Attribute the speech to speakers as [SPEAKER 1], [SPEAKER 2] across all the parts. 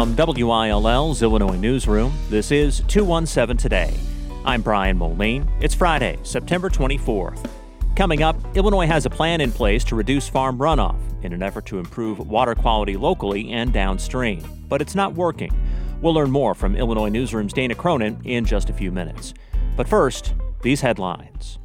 [SPEAKER 1] From WILL's Illinois Newsroom, this is 217 Today. I'm Brian Moline. It's Friday, September 24th. Coming up, Illinois has a plan in place to reduce farm runoff in an effort to improve water quality locally and downstream. But it's not working. We'll learn more from Illinois Newsroom's Dana Cronin in just a few minutes. But first, these headlines.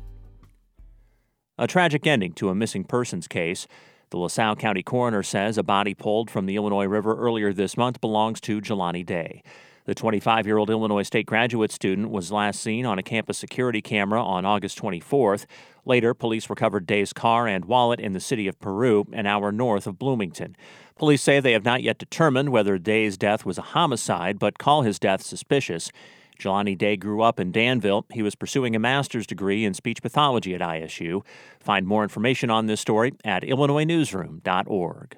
[SPEAKER 1] A tragic ending to a missing persons case. The LaSalle County coroner says a body pulled from the Illinois River earlier this month belongs to Jelani Day. The 25-year-old Illinois State graduate student was last seen on a campus security camera on August 24th. Later, police recovered Day's car and wallet in the city of Peru, an hour north of Bloomington. Police say they have not yet determined whether Day's death was a homicide, but call his death suspicious. Jelani Day grew up in Danville. He was pursuing a master's degree in speech pathology at ISU. Find more information on this story at illinoisnewsroom.org.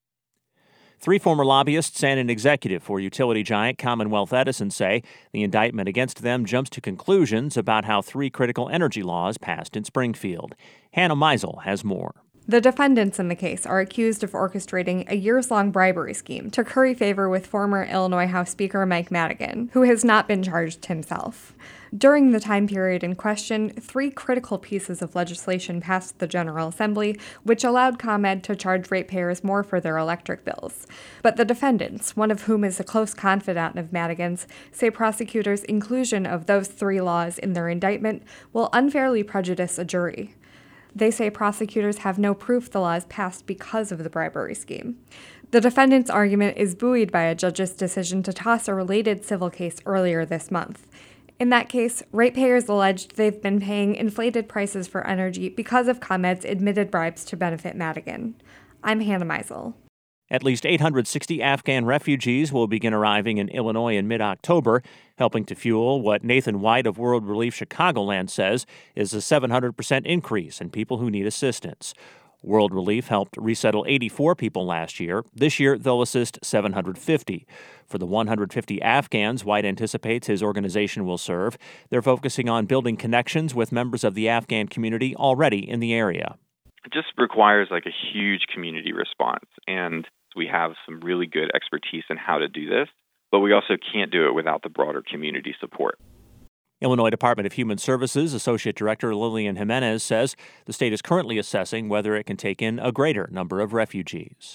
[SPEAKER 1] 3 former lobbyists and an executive for utility giant Commonwealth Edison say the indictment against them jumps to conclusions about how 3 critical energy laws passed in Springfield. Hannah Meisel has more.
[SPEAKER 2] The defendants in the case are accused of orchestrating a years-long bribery scheme to curry favor with former Illinois House Speaker Mike Madigan, who has not been charged himself. During the time period in question, 3 critical pieces of legislation passed the General Assembly, which allowed ComEd to charge ratepayers more for their electric bills. But the defendants, one of whom is a close confidant of Madigan's, say prosecutors' inclusion of those 3 laws in their indictment will unfairly prejudice a jury. They say prosecutors have no proof the laws passed because of the bribery scheme. The defendant's argument is buoyed by a judge's decision to toss a related civil case earlier this month. In that case, ratepayers alleged they've been paying inflated prices for energy because of ComEd's admitted bribes to benefit Madigan. I'm Hannah Meisel.
[SPEAKER 1] At least 860 Afghan refugees will begin arriving in Illinois in mid-October, helping to fuel what Nathan White of World Relief Chicagoland says is a 700% increase in people who need assistance. World Relief helped resettle 84 people last year. This year, they'll assist 750. For the 150 Afghans White anticipates his organization will serve, they're focusing on building connections with members of the Afghan community already in the area.
[SPEAKER 3] It just requires a huge community response, and we have some really good expertise in how to do this, but we also can't do it without the broader community support.
[SPEAKER 1] Illinois Department of Human Services Associate Director Lillian Jimenez says the state is currently assessing whether it can take in a greater number of refugees.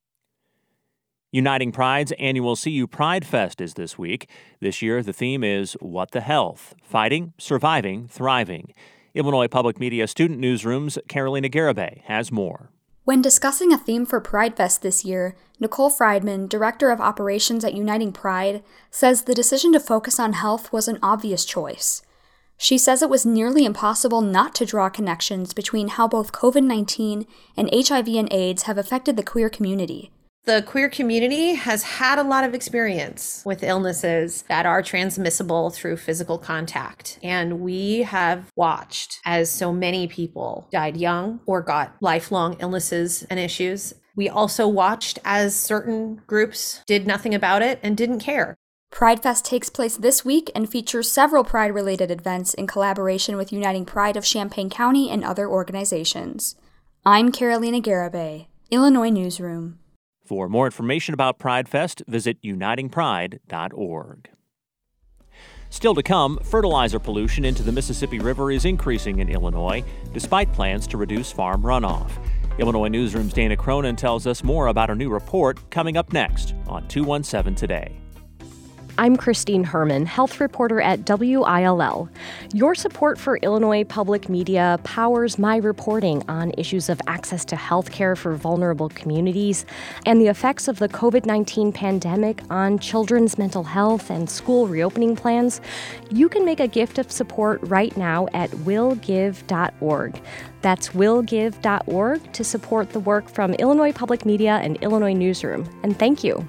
[SPEAKER 1] Uniting Pride's annual CU Pride Fest is this week. This year, the theme is What the Health? Fighting, Surviving, Thriving. Illinois Public Media Student Newsroom's Carolina Garibay has more.
[SPEAKER 4] When discussing a theme for Pride Fest this year, Nicole Friedman, Director of Operations at Uniting Pride, says the decision to focus on health was an obvious choice. She says it was nearly impossible not to draw connections between how both COVID-19 and HIV and AIDS have affected the queer community.
[SPEAKER 5] The queer community has had a lot of experience with illnesses that are transmissible through physical contact. And we have watched as so many people died young or got lifelong illnesses and issues. We also watched as certain groups did nothing about it and didn't care.
[SPEAKER 4] Pride Fest takes place this week and features several Pride-related events in collaboration with Uniting Pride of Champaign County and other organizations. I'm Carolina Garibay, Illinois Newsroom.
[SPEAKER 1] For more information about Pride Fest, visit unitingpride.org. Still to come, fertilizer pollution into the Mississippi River is increasing in Illinois, despite plans to reduce farm runoff. Illinois Newsroom's Dana Cronin tells us more about a new report coming up next on 217 Today.
[SPEAKER 6] I'm Christine Herman, health reporter at WILL. Your support for Illinois public media powers my reporting on issues of access to health care for vulnerable communities and the effects of the COVID-19 pandemic on children's mental health and school reopening plans. You can make a gift of support right now at willgive.org. That's willgive.org to support the work from Illinois Public Media and Illinois Newsroom. And thank you.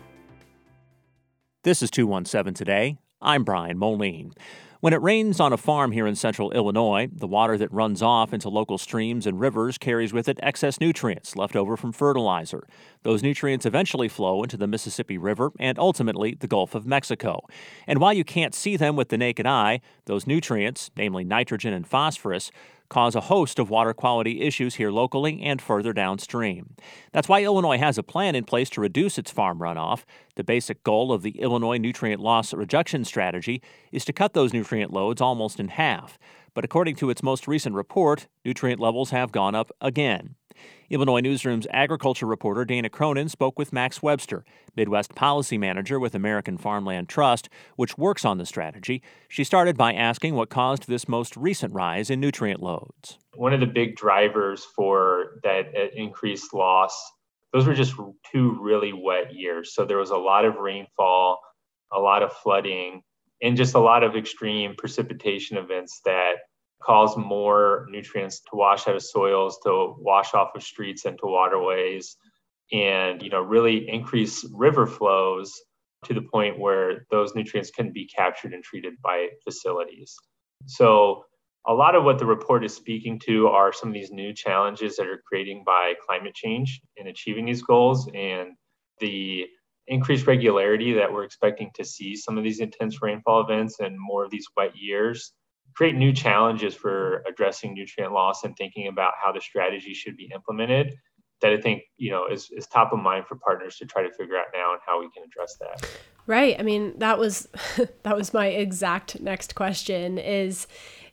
[SPEAKER 1] This is 217 Today. I'm Brian Moline. When it rains on a farm here in central Illinois, the water that runs off into local streams and rivers carries with it excess nutrients left over from fertilizer. Those nutrients eventually flow into the Mississippi River and ultimately the Gulf of Mexico. And while you can't see them with the naked eye, those nutrients, namely nitrogen and phosphorus, cause a host of water quality issues here locally and further downstream. That's why Illinois has a plan in place to reduce its farm runoff. The basic goal of the Illinois Nutrient Loss Reduction Strategy is to cut those nutrient loads almost in half. But according to its most recent report, nutrient levels have gone up again. Illinois Newsroom's agriculture reporter Dana Cronin spoke with Max Webster, Midwest Policy Manager with American Farmland Trust, which works on the strategy. She started by asking what caused this most recent rise in nutrient loads.
[SPEAKER 7] One of the big drivers for that increased loss, those were just 2 really wet years. So there was a lot of rainfall, a lot of flooding, and just a lot of extreme precipitation events that cause more nutrients to wash out of soils, to wash off of streets and to waterways, and really increase river flows to the point where those nutrients can be captured and treated by facilities. So a lot of what the report is speaking to are some of these new challenges that are created by climate change in achieving these goals, and the increased regularity that we're expecting to see some of these intense rainfall events and more of these wet years create new challenges for addressing nutrient loss and thinking about how the strategy should be implemented that I think, is top of mind for partners to try to figure out now and how we can address that.
[SPEAKER 8] Right. I mean, that was my exact next question is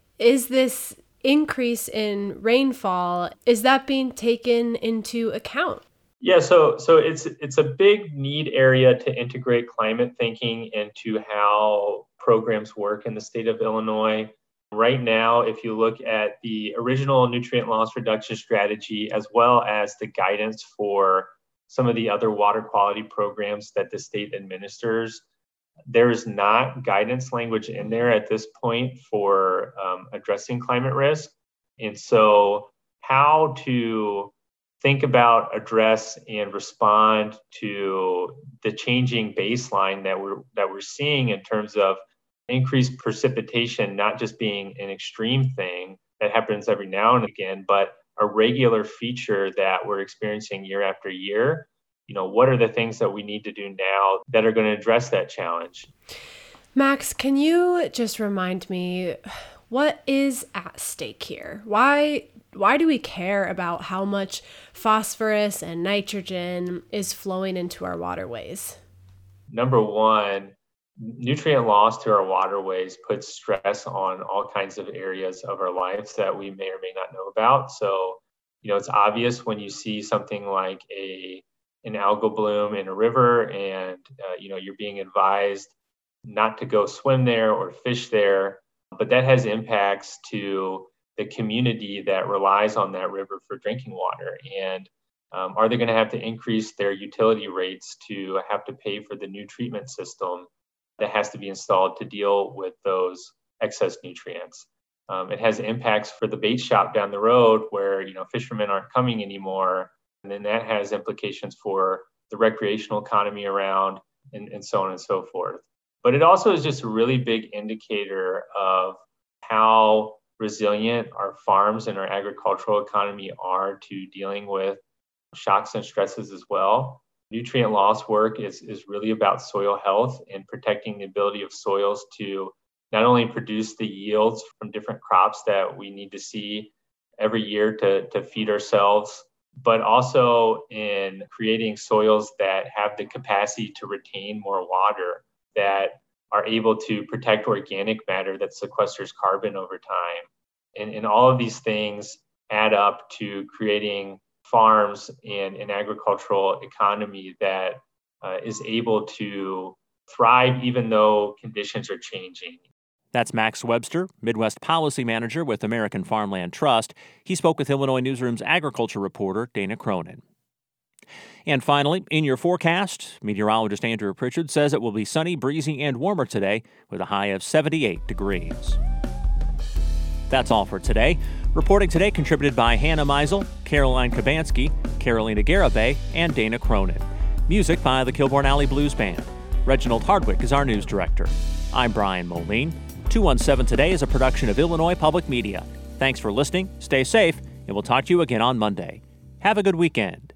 [SPEAKER 8] this increase in rainfall, is that being taken into account?
[SPEAKER 7] Yeah, so it's a big need area to integrate climate thinking into how programs work in the state of Illinois. Right now, if you look at the original nutrient loss reduction strategy, as well as the guidance for some of the other water quality programs that the state administers, there is not guidance language in there at this point for addressing climate risk. And so how to think about, address, and respond to the changing baseline that we're seeing in terms of increased precipitation, not just being an extreme thing that happens every now and again, but a regular feature that we're experiencing year after year. What are the things that we need to do now that are going to address that challenge?
[SPEAKER 8] Max, can you just remind me what is at stake here? Why do we care about how much phosphorus and nitrogen is flowing into our waterways?
[SPEAKER 7] Number one, nutrient loss to our waterways puts stress on all kinds of areas of our lives that we may or may not know about. So, it's obvious when you see something like an algal bloom in a river and, you're being advised not to go swim there or fish there, but that has impacts to the community that relies on that river for drinking water. And are they going to have to increase their utility rates to have to pay for the new treatment system that has to be installed to deal with those excess nutrients? It has impacts for the bait shop down the road where, fishermen aren't coming anymore. And then that has implications for the recreational economy around and so on and so forth. But it also is just a really big indicator of how resilient our farms and our agricultural economy are to dealing with shocks and stresses as well. Nutrient loss work is really about soil health and protecting the ability of soils to not only produce the yields from different crops that we need to see every year to feed ourselves, but also in creating soils that have the capacity to retain more water, that are able to protect organic matter that sequesters carbon over time. And all of these things add up to creating farms and an agricultural economy that is able to thrive even though conditions are changing.
[SPEAKER 1] That's Max Webster, Midwest Policy Manager with American Farmland Trust. He spoke with Illinois Newsroom's agriculture reporter, Dana Cronin. And finally, in your forecast, meteorologist Andrew Pritchard says it will be sunny, breezy, and warmer today with a high of 78 degrees. That's all for today. Reporting today contributed by Hannah Meisel, Caroline Kabansky, Carolina Garibay, and Dana Cronin. Music by the Kilbourne Alley Blues Band. Reginald Hardwick is our news director. I'm Brian Moline. 217 Today is a production of Illinois Public Media. Thanks for listening, stay safe, and we'll talk to you again on Monday. Have a good weekend.